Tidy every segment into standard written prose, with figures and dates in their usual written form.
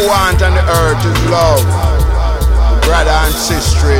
want on the earth is love, brother and sister.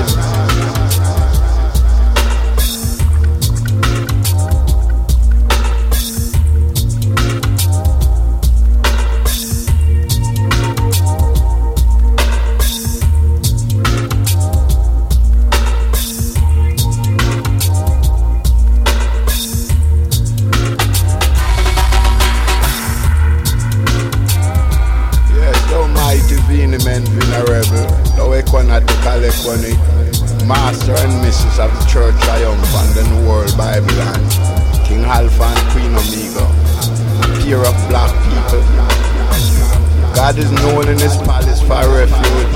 Master and Mrs. of the Church Triumph and the New World Bible and King Alpha and Queen Omega, a pair of black people. God is known in his palace for refuge.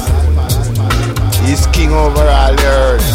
He's king over all the earth.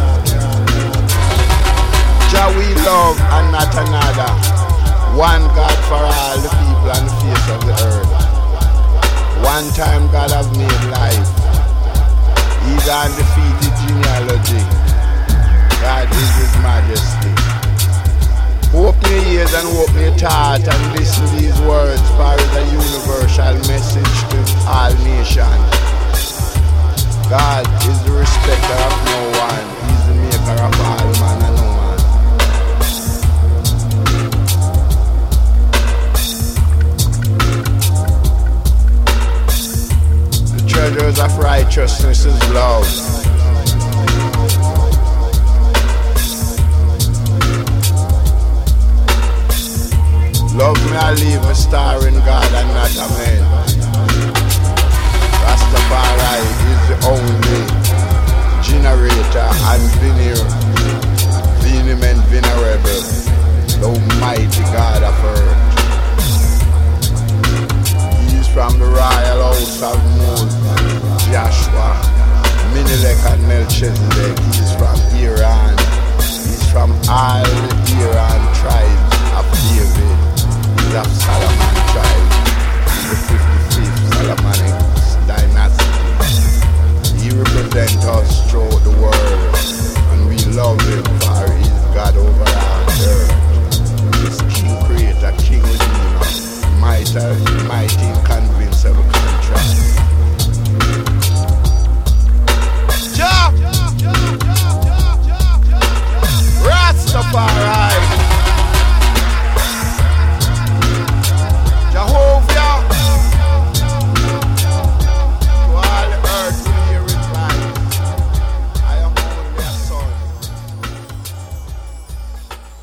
Jah we love and not another. One God for all the people on the face of the earth. One time God have made life. He's undefeated genealogy. God is his majesty. Open your ears and open your heart and listen to these words, for it is a universal message to all nations. God is the respecter of no one. He's the maker of all man and no man. The treasures of righteousness is love. Love me, I leave a star in God and not a man. Rastafari is the only generator and vehement venerable, the almighty God of earth. He is from the royal house of Moses, Joshua, Minilek and Melchizedek.